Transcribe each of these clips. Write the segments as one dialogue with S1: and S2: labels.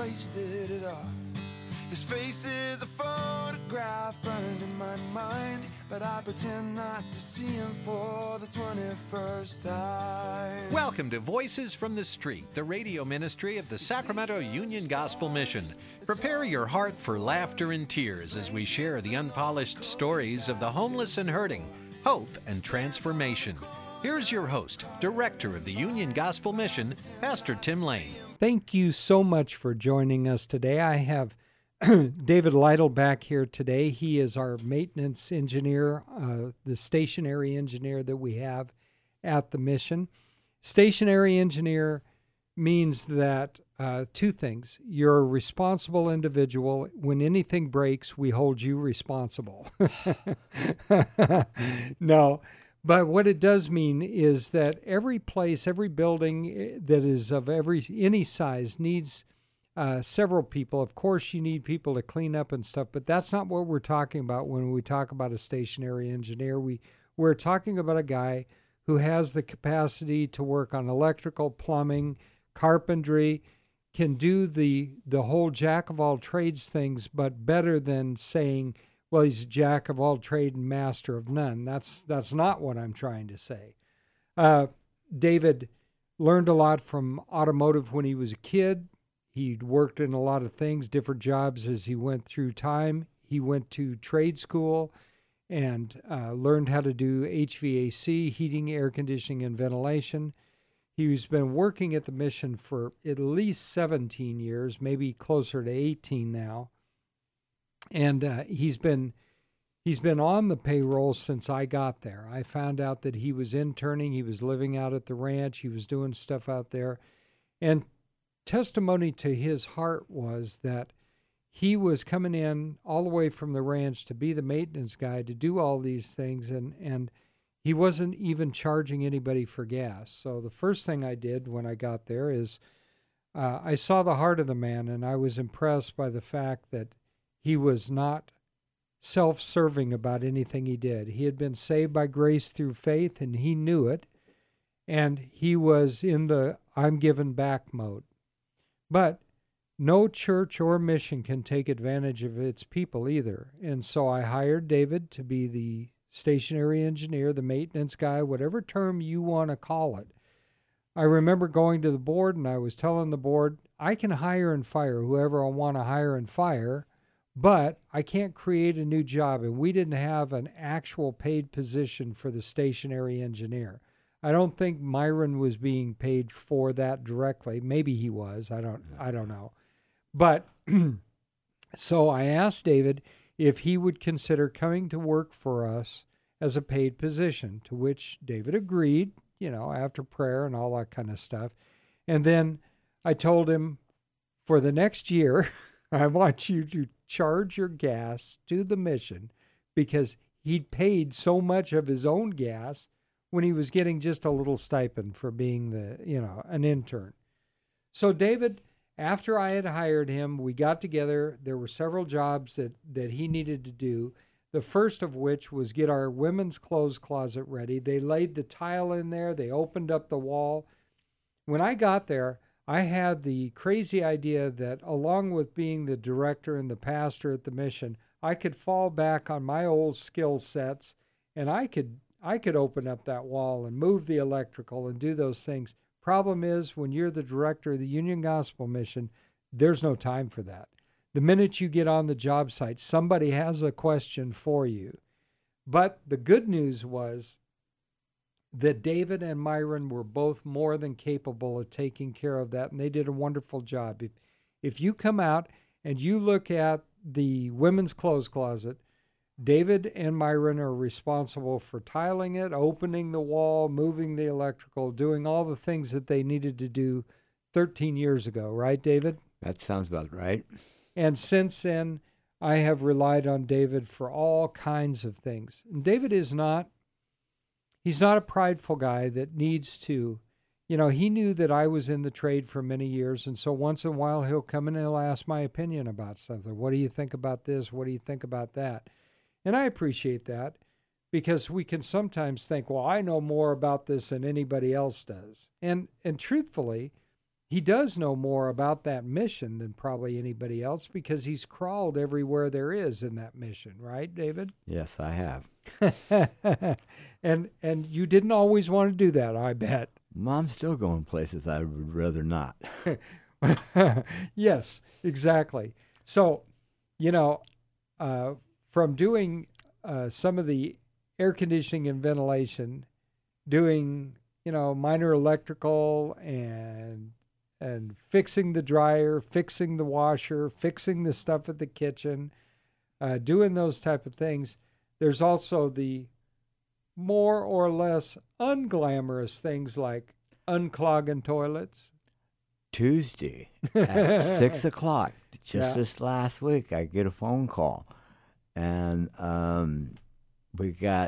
S1: wasted it all. His face is a photograph burned in my mind, but I pretend not to see him for the 21st time.
S2: Welcome to Voices from the Street, the radio ministry of the Sacramento Union Gospel Mission. Prepare your heart for laughter and tears as we share the unpolished stories of the homeless and hurting, hope and transformation. Here's your host, Director of the Union Gospel Mission, Pastor Tim Lane.
S3: Thank you so much for joining us today. I have David Lytle back here today. He is our maintenance engineer, the stationary engineer that we have at the mission. Stationary engineer means that two things. You're a responsible individual. When anything breaks, we hold you responsible. No, but what it does mean is that every place, every building that is of any size needs several people. Of course, you need people to clean up and stuff, but that's not what we're talking about when we talk about a stationary engineer. We're talking about a guy who has the capacity to work on electrical, plumbing, carpentry, can do the whole jack of all trades things, but better than saying, well, he's a jack of all trade and master of none. That's not what I'm trying to say. David learned a lot from automotive when he was a kid. He'd worked in a lot of things, different jobs as he went through time. He went to trade school and learned how to do HVAC, heating, air conditioning, and ventilation. He's been working at the mission for at least 17 years, maybe closer to 18 now. And he's been on the payroll since I got there. I found out that he was interning. He was living out at the ranch. He was doing stuff out there. And testimony to his heart was that he was coming in all the way from the ranch to be the maintenance guy, to do all these things, and he wasn't even charging anybody for gas. So the first thing I did when I got there is I saw the heart of the man, and I was impressed by the fact that he was not self-serving about anything he did. He had been saved by grace through faith, and he knew it, and he was in the I'm giving back mode. But no church or mission can take advantage of its people either. And so I hired David to be the stationary engineer, the maintenance guy, whatever term you want to call it. I remember going to the board and I was telling the board, I can hire and fire whoever I want to hire and fire, but I can't create a new job. And we didn't have an actual paid position for the stationary engineer. I don't think Myron was being paid for that directly. Maybe he was. I don't know. But so I asked David if he would consider coming to work for us as a paid position, to which David agreed, after prayer and all that kind of stuff. And then I told him, for the next year, I want you to charge your gas to the mission, because he'd paid so much of his own gas when he was getting just a little stipend for being an intern. So David, after I had hired him, we got together. There were several jobs that he needed to do, the first of which was get our women's clothes closet ready. They laid the tile in there. They opened up the wall. When I got there, I had the crazy idea that along with being the director and the pastor at the mission, I could fall back on my old skill sets, and I could open up that wall and move the electrical and do those things. Problem is, when you're the director of the Union Gospel Mission, there's no time for that. The minute you get on the job site, somebody has a question for you. But the good news was that David and Myron were both more than capable of taking care of that, and they did a wonderful job. If you come out and you look at the women's clothes closet, David and Myron are responsible for tiling it, opening the wall, moving the electrical, doing all the things that they needed to do 13 years ago. Right, David?
S4: That sounds about right.
S3: And since then, I have relied on David for all kinds of things. And David he's not a prideful guy that needs to, he knew that I was in the trade for many years. And so once in a while, he'll come in and he'll ask my opinion about something. What do you think about this? What do you think about that? And I appreciate that, because we can sometimes think, well, I know more about this than anybody else does. And truthfully, he does know more about that mission than probably anybody else because he's crawled everywhere there is in that mission, right, David?
S4: Yes, I have.
S3: And you didn't always want to do that, I bet.
S4: I'm still going places I would rather not.
S3: Yes, exactly. So, from doing some of the air conditioning and ventilation, doing, minor electrical and fixing the dryer, fixing the washer, fixing the stuff at the kitchen, doing those type of things. There's also the more or less unglamorous things like unclogging toilets.
S4: Tuesday at 6 o'clock, just
S3: Yeah.
S4: this last week, I get a phone call. And we got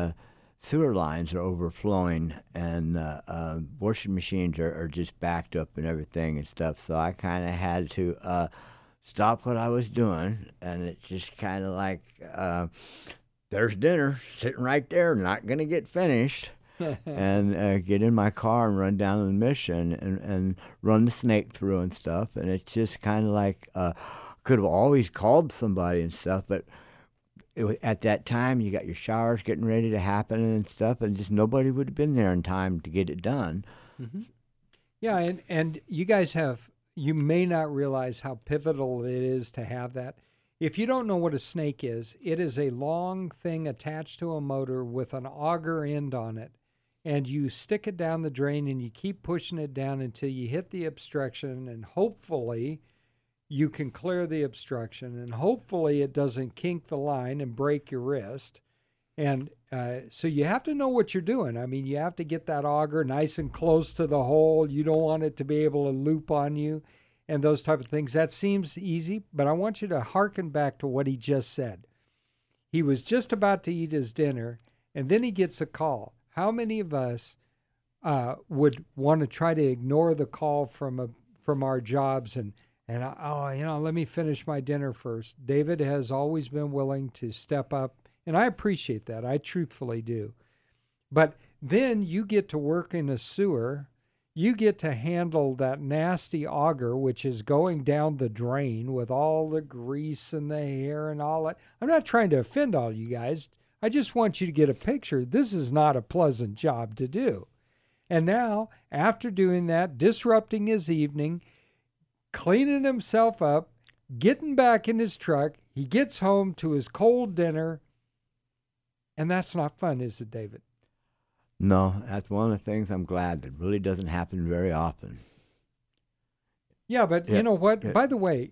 S4: sewer lines are overflowing, and washing machines are just backed up and everything and stuff. So I kind of had to stop what I was doing, and it's just kind of like, there's dinner sitting right there, not going to get finished. And get in my car and run down the mission and run the snake through and stuff. And it's just kind of like, could have always called somebody and stuff, but at that time, you got your showers getting ready to happen and stuff, and just nobody would have been there in time to get it done.
S3: Mm-hmm. Yeah, and you guys you may not realize how pivotal it is to have that. If you don't know what a snake is, it is a long thing attached to a motor with an auger end on it, and you stick it down the drain and you keep pushing it down until you hit the obstruction, and hopefully you can clear the obstruction, and hopefully it doesn't kink the line and break your wrist. And so you have to know what you're doing. I mean, you have to get that auger nice and close to the hole. You don't want it to be able to loop on you and those type of things. That seems easy, but I want you to hearken back to what he just said. He was just about to eat his dinner, and then he gets a call. How many of us would want to try to ignore the call from our jobs and let me finish my dinner first? David has always been willing to step up, and I appreciate that. I truthfully do. But then you get to work in a sewer. You get to handle that nasty auger, which is going down the drain with all the grease and the hair and all that. I'm not trying to offend all you guys. I just want you to get a picture. This is not a pleasant job to do. And now, after doing that, disrupting his evening, cleaning himself up, getting back in his truck, he gets home to his cold dinner, and that's not fun, is it, David?
S4: No, that's one of the things I'm glad that really doesn't happen very often.
S3: Yeah, but you know what? Yeah. By the way,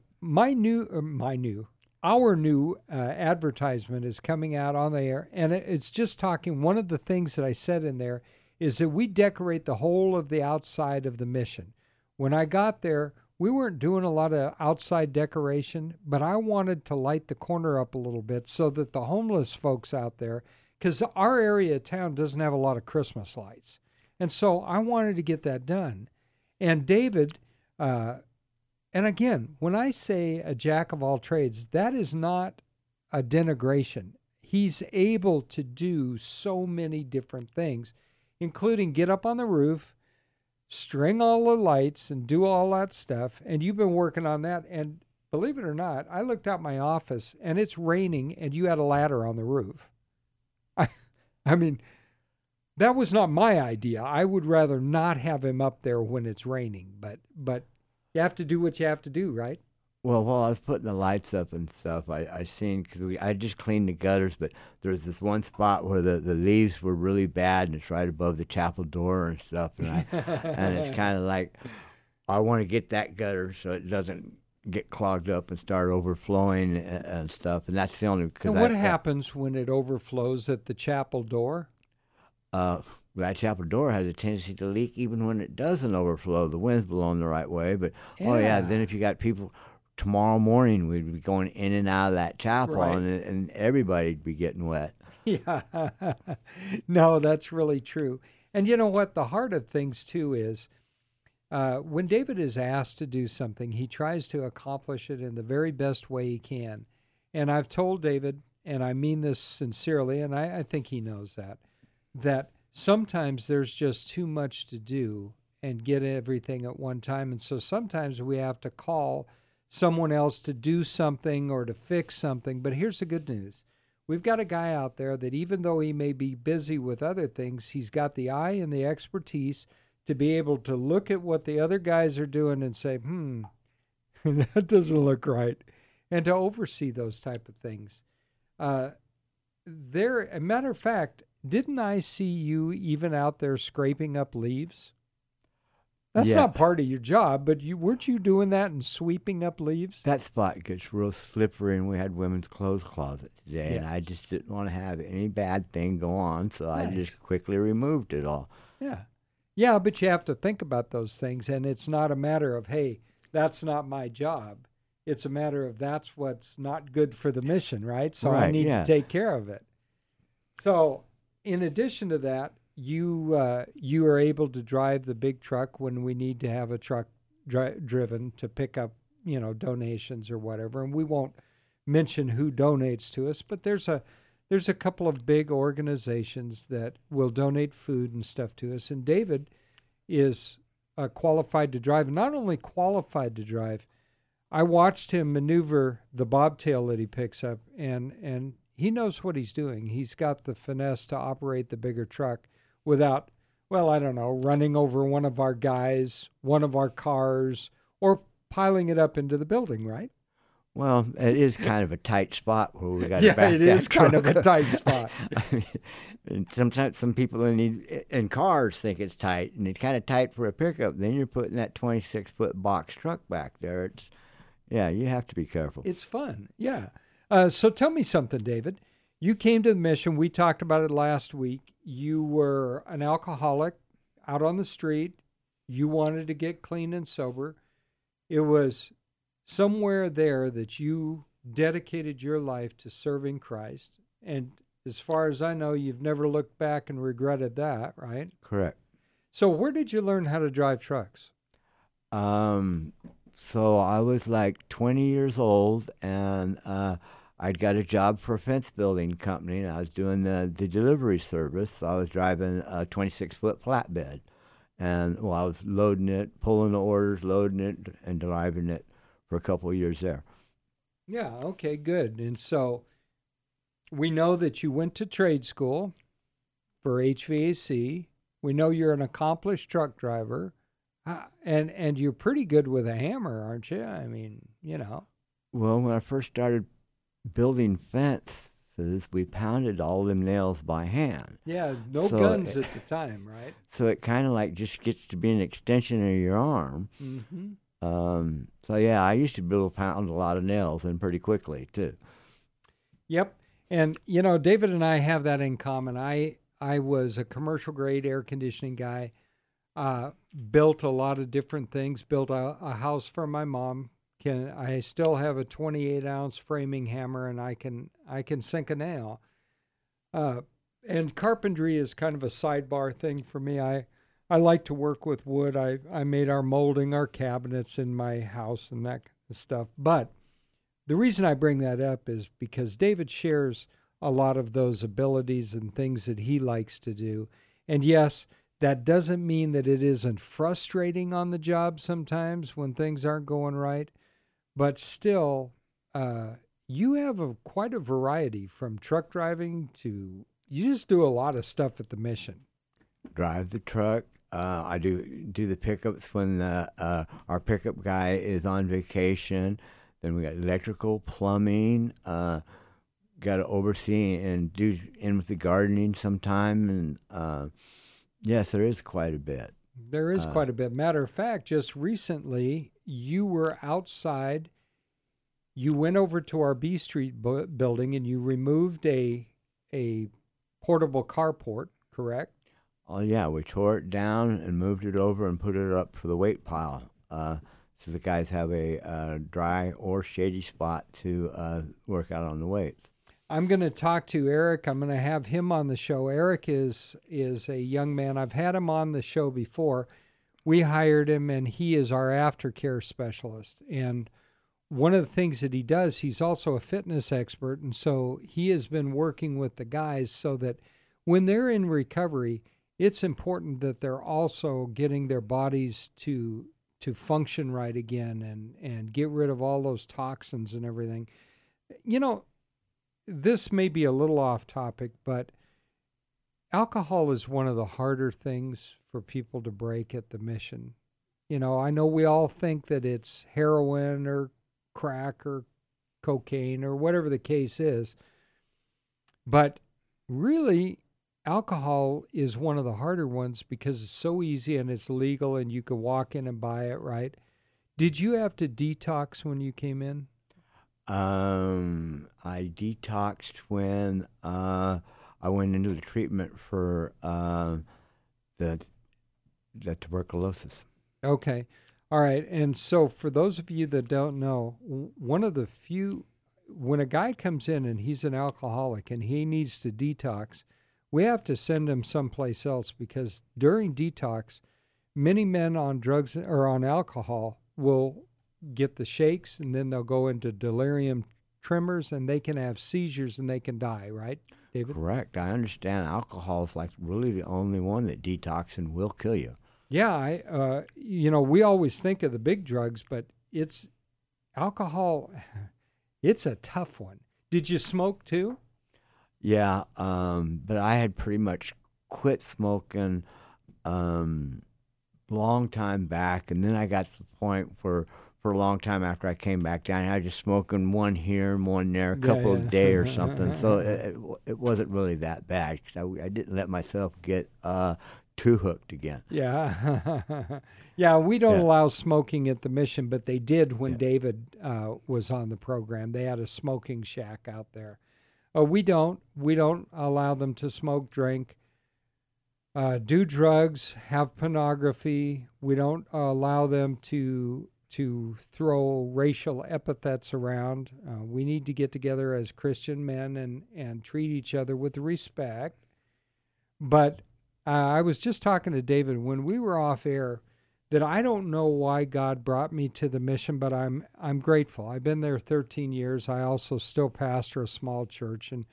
S3: our new advertisement is coming out on the air, and it's just talking. One of the things that I said in there is that we decorate the whole of the outside of the mission. When I got there, we weren't doing a lot of outside decoration, but I wanted to light the corner up a little bit so that the homeless folks out there, because our area of town doesn't have a lot of Christmas lights. And so I wanted to get that done. And David, and again, when I say a jack of all trades, that is not a denigration. He's able to do so many different things, including get up on the roof, string all the lights, and do all that stuff. And you've been working on that. And believe it or not, I looked out my office, and it's raining, and you had a ladder on the roof. I mean, that was not my idea. I would rather not have him up there when it's raining. But you have to do what you have to do, right?
S4: Well, while I was putting the lights up and stuff, I seen, because I just cleaned the gutters, but there's this one spot where the leaves were really bad, and it's right above the chapel door and stuff. And and it's kind of like, I want to get that gutter so it doesn't get clogged up and start overflowing and stuff. And that's the only.
S3: And what happens when it overflows at the chapel door?
S4: That chapel door has a tendency to leak even when it doesn't overflow. The wind's blowing the right way. But, then if you got people, tomorrow morning we'd be going in and out of that chapel, right, and everybody'd be getting wet.
S3: Yeah. No, that's really true. And you know what? The heart of things, too, is when David is asked to do something, he tries to accomplish it in the very best way he can. And I've told David, and I mean this sincerely, and I think he knows that sometimes there's just too much to do, and get everything at one time. And so sometimes we have to call someone else to do something or to fix something. But here's the good news. We've got a guy out there that even though he may be busy with other things, he's got the eye and the expertise to be able to look at what the other guys are doing and say, that doesn't look right, and to oversee those type of things. A matter of fact, didn't I see you even out there scraping up leaves? That's not part of your job, but weren't you doing that and sweeping up leaves?
S4: That spot gets real slippery, and we had women's clothes closet today, and I just didn't want to have any bad thing go on, so I just quickly removed it all.
S3: Yeah, but you have to think about those things, and it's not a matter of, hey, that's not my job. It's a matter of that's what's not good for the mission, right? So I need to take care of it. So in addition to that, you are able to drive the big truck when we need to have a truck driven to pick up, donations or whatever. And we won't mention who donates to us, but there's a couple of big organizations that will donate food and stuff to us. And David is qualified to drive. Not only qualified to drive, I watched him maneuver the bobtail that he picks up, and he knows what he's doing. He's got the finesse to operate the bigger truck without, running over one of our guys, one of our cars, or piling it up into the building, right?
S4: Well, it is kind of a tight spot where we got to back that
S3: it is
S4: truck
S3: kind of a tight spot.
S4: And sometimes some people in cars think it's tight, and it's kind of tight for a pickup. Then you're putting that 26-foot box truck back there. You have to be careful.
S3: It's fun, yeah. So tell me something, David. You came to the mission. We talked about it last week. You were an alcoholic out on the street. You wanted to get clean and sober. It was somewhere there that you dedicated your life to serving Christ. And as far as I know, you've never looked back and regretted that, right?
S4: Correct.
S3: So where did you learn how to drive trucks?
S4: So I was like 20 years old, and I'd got a job for a fence building company, and I was doing the delivery service. So I was driving a 26-foot flatbed. And I was loading it, pulling the orders, loading it, and driving it for a couple of years there.
S3: Yeah, okay, good. And so we know that you went to trade school for HVAC. We know you're an accomplished truck driver. And you're pretty good with a hammer, aren't you? I mean,
S4: Well, when I first started building fences, we pounded all them nails by hand.
S3: Yeah, guns at the time, right?
S4: So it kind of like just gets to be an extension of your arm.
S3: Mm-hmm.
S4: I used to be able to pound a lot of nails and pretty quickly, too.
S3: Yep. And, David and I have that in common. I was a commercial grade air conditioning guy. Built a lot of different things, built a house for my mom. I still have a 28-ounce framing hammer, and I can sink a nail. And carpentry is kind of a sidebar thing for me. I like to work with wood. I made our molding, our cabinets in my house and that kind of stuff. But the reason I bring that up is because David shares a lot of those abilities and things that he likes to do. And yes, that doesn't mean that it isn't frustrating on the job sometimes when things aren't going right, but still, you have quite a variety from truck driving to, you just do a lot of stuff at the mission.
S4: Drive the truck. I do the pickups when our pickup guy is on vacation. Then we got electrical, plumbing, got to oversee and do in with the gardening sometime, and yes, there is quite a bit.
S3: There is quite a bit. Matter of fact, just recently, you were outside. You went over to our B Street building and you removed a portable carport, correct?
S4: Oh, yeah. We tore it down and moved it over and put it up for the weight pile. So the guys have a dry or shady spot to work out on the weights. I'm
S3: going to talk to Eric. I'm going to have him on the show. Eric is a young man. I've had him on the show before. We hired him, and he is our aftercare specialist. And one of the things that he does, he's also a fitness expert. And so he has been working with the guys so that when they're in recovery, it's important that they're also getting their bodies to function right again and get rid of all those toxins and everything. You know, this may be a little off topic, but alcohol is one of the harder things for people to break at the mission. You know, I know we all think that it's heroin or crack or cocaine or whatever the case is, but really, alcohol is one of the harder ones because it's so easy and it's legal and you can walk in and buy it, right? Did you have to detox when you came in?
S4: I detoxed when I went into the treatment for the tuberculosis.
S3: Okay. All right. And so for those of you that don't know, one of the few, when a guy comes in and he's an alcoholic and he needs to detox, we have to send him someplace else because during detox, many men on drugs or on alcohol will get the shakes and then they'll go into delirium tremors and they can have seizures and they can die, right, David?
S4: Correct. I understand alcohol is like really the only one that detoxing will kill you.
S3: Yeah, we always think of the big drugs, but it's alcohol. It's a tough one. Did you smoke too?
S4: Yeah, but I had pretty much quit smoking long time back, and then I got to the point for a long time after I came back down, I was just smoking one here and one there, a couple a day or something. So it wasn't really that bad because I didn't let myself get too hooked again.
S3: Yeah. Yeah, we don't allow smoking at the mission, but they did when David was on the program. They had a smoking shack out there. We don't allow them to smoke, drink, do drugs, have pornography. We don't allow them to throw racial epithets around. We need to get together as Christian men and treat each other with respect. But I was just talking to David when we were off air that I don't know why God brought me to the mission, but I'm grateful. I've been there 13 years. I also still pastor a small church, and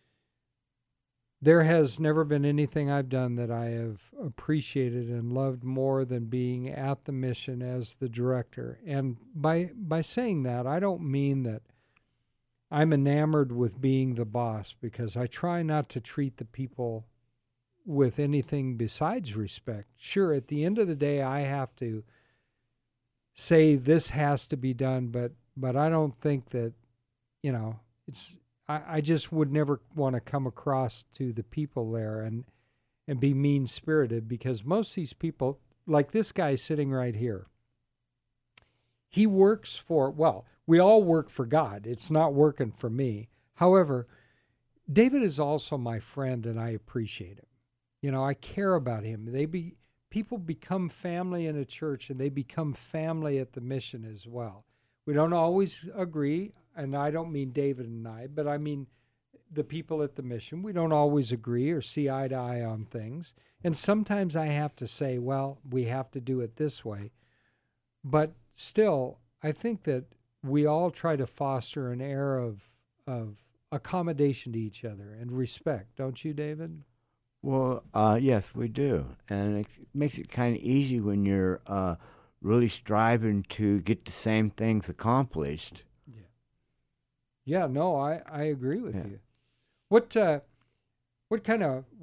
S3: there has never been anything I've done that I have appreciated and loved more than being at the mission as the director. And by saying that, I don't mean that I'm enamored with being the boss, because I try not to treat the people with anything besides respect. Sure, at the end of the day, I have to say this has to be done, but I don't think that, it's. I just would never want to come across to the people there and be mean-spirited, because most of these people, like this guy sitting right here, he works for, well, we all work for God. It's not working for me. However, David is also my friend, and I appreciate him. I care about him. People become family in a church, and they become family at the mission as well. We don't always agree, and I don't mean David and I, but I mean the people at the mission. We don't always agree or see eye to eye on things. And sometimes I have to say, well, we have to do it this way. But still, I think that we all try to foster an air of accommodation to each other and respect. Don't you, David?
S4: Well, yes, we do. And it makes it kind of easy when you're really striving to get the same things accomplished.
S3: Yeah, no, I agree with you. What kind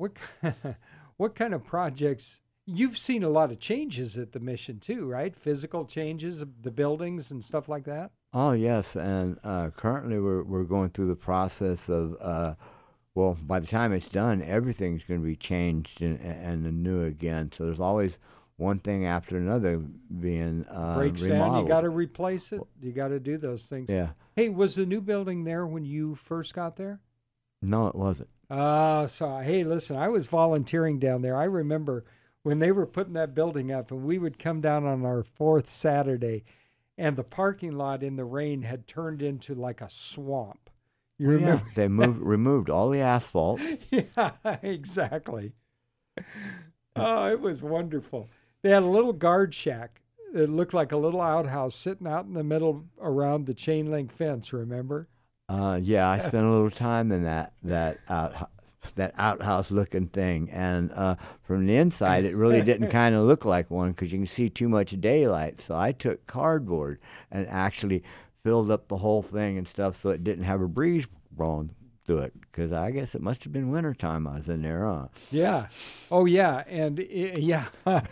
S3: of projects? You've seen a lot of changes at the mission too, right? Physical changes of the buildings and stuff like that.
S4: Oh yes, and currently we're going through the process of well, by the time it's done, everything's going to be changed and new again. So there's always one thing after another being
S3: breaks
S4: remodeled.
S3: down, you got to replace it. You got to do those things.
S4: Yeah.
S3: Hey, was the new building there when you first got there?
S4: No, it wasn't.
S3: Hey, listen, I was volunteering down there. I remember when they were putting that building up, and we would come down on our fourth Saturday, and the parking lot in the rain had turned into like a swamp. You remember?
S4: Yeah. They removed all the asphalt.
S3: Yeah, exactly. Oh, it was wonderful. They had a little guard shack. It looked like a little outhouse sitting out in the middle around the chain link fence, remember?
S4: Yeah, I spent a little time in that that outhouse-looking thing. And from the inside, it really didn't kind of look like one because you can see too much daylight. So I took cardboard and actually filled up the whole thing and stuff so it didn't have a breeze blowing through it, because I guess it must have been wintertime I was in there, huh?
S3: Yeah. Oh, yeah. And, yeah.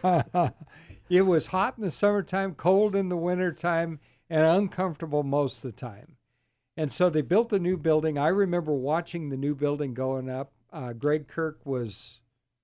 S3: It was hot in the summertime, cold in the wintertime, and uncomfortable most of the time. And so they built the new building. I remember watching the new building going up. Greg Kirk was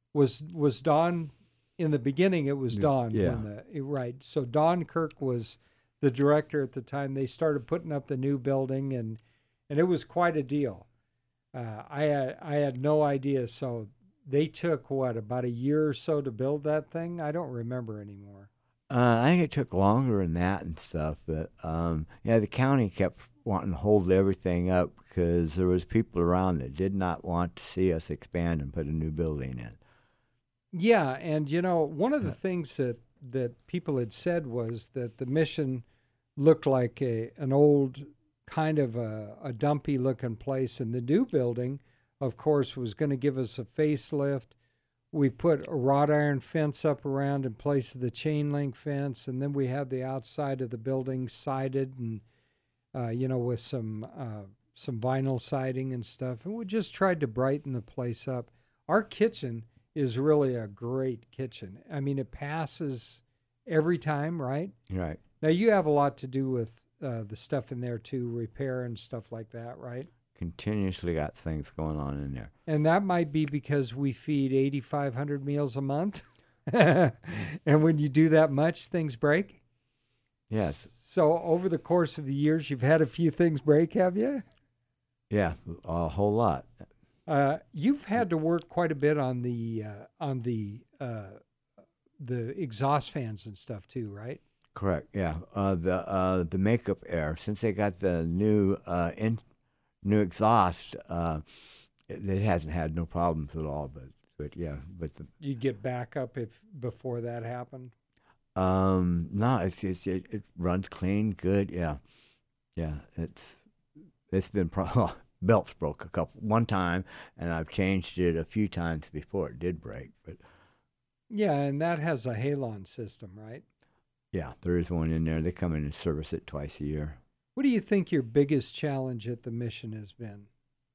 S3: Don. In the beginning, it was Don.
S4: Yeah.
S3: Right. So Don Kirk was the director at the time. They started putting up the new building, and it was quite a deal. I had no idea. So they took, about a year or so to build that thing? I don't remember anymore.
S4: I think it took longer than that and stuff. But, the county kept wanting to hold everything up because there was people around that did not want to see us expand and put a new building in.
S3: Yeah, and, one of the things that people had said was that the Mission looked like an old kind of a dumpy-looking place, and the new building, of course, was going to give us a facelift. We put a wrought iron fence up around in place of the chain link fence, and then we had the outside of the building sided and, with some vinyl siding and stuff. And we just tried to brighten the place up. Our kitchen is really a great kitchen. I mean, it passes every time, right?
S4: Right.
S3: Now, you have a lot to do with the stuff in there, too, repair and stuff like that, right?
S4: Continuously got things going on in there.
S3: And that might be because we feed 8,500 meals a month. And when you do that much, things break?
S4: Yes.
S3: So over the course of the years, you've had a few things break, have you?
S4: Yeah, a whole lot.
S3: You've had to work quite a bit on the exhaust fans and stuff too, right?
S4: Correct. Yeah. The makeup air, since they got the new exhaust, it hasn't had no problems at all. But
S3: You'd get backup before that happened.
S4: No, it runs clean, good. Yeah. It's been belts broke one time, and I've changed it a few times before it did break. But
S3: yeah, and that has a halon system, right?
S4: Yeah, there is one in there. They come in and service it twice a year.
S3: What do you think your biggest challenge at the Mission has been?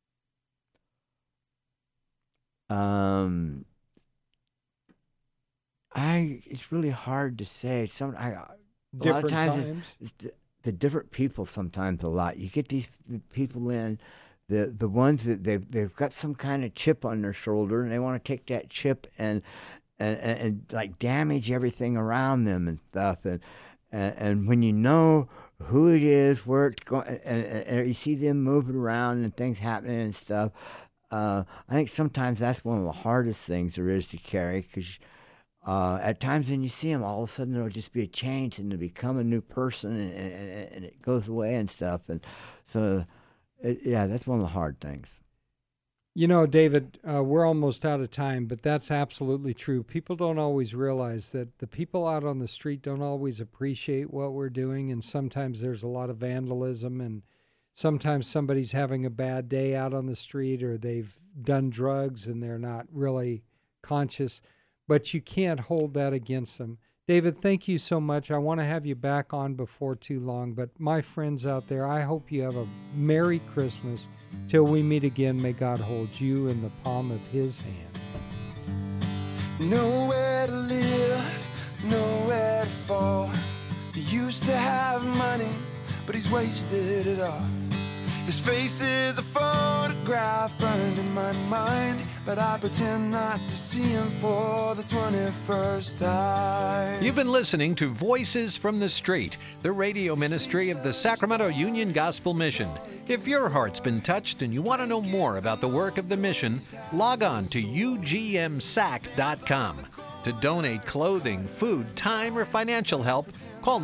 S4: It's really hard to say. A
S3: Different
S4: lot of times
S3: times?
S4: it's the different people. Sometimes a lot. You get these people in, the ones that they've got some kind of chip on their shoulder, and they want to take that chip and like damage everything around them and stuff. And when you know who it is, where it's going, and you see them moving around and things happening and stuff, I think sometimes that's one of the hardest things there is to carry, because at times when you see them, all of a sudden there'll just be a change and they become a new person, and it goes away and stuff. And so, that's one of the hard things.
S3: David, we're almost out of time, but that's absolutely true. People don't always realize that the people out on the street don't always appreciate what we're doing, and sometimes there's a lot of vandalism, and sometimes somebody's having a bad day out on the street, or they've done drugs and they're not really conscious, but you can't hold that against them. David, thank you so much. I want to have you back on before too long, but my friends out there, I hope you have a Merry Christmas. Till we meet again, may God hold you in the palm of his hand.
S1: Nowhere to live, nowhere to fall. He used to have money, but he's wasted it all. His face is a photograph burned in my mind, but I pretend not to see him for the 21st time.
S2: You've been listening to Voices from the Street, the radio ministry of the Sacramento Union Gospel Mission. If your heart's been touched and you want to know more about the work of the mission, log on to ugmsac.com. To donate clothing, food, time, or financial help, call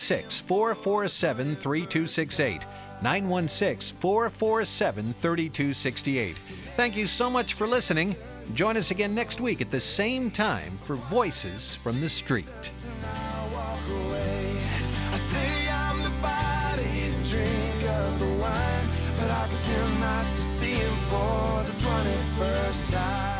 S2: 916-447-3268. 916-447-3268. Thank you so much for listening. Join us again next week at the same time for Voices from the Street.
S1: I say I'm the body, drink of the wine, but I pretend him not to see him for the 21st time.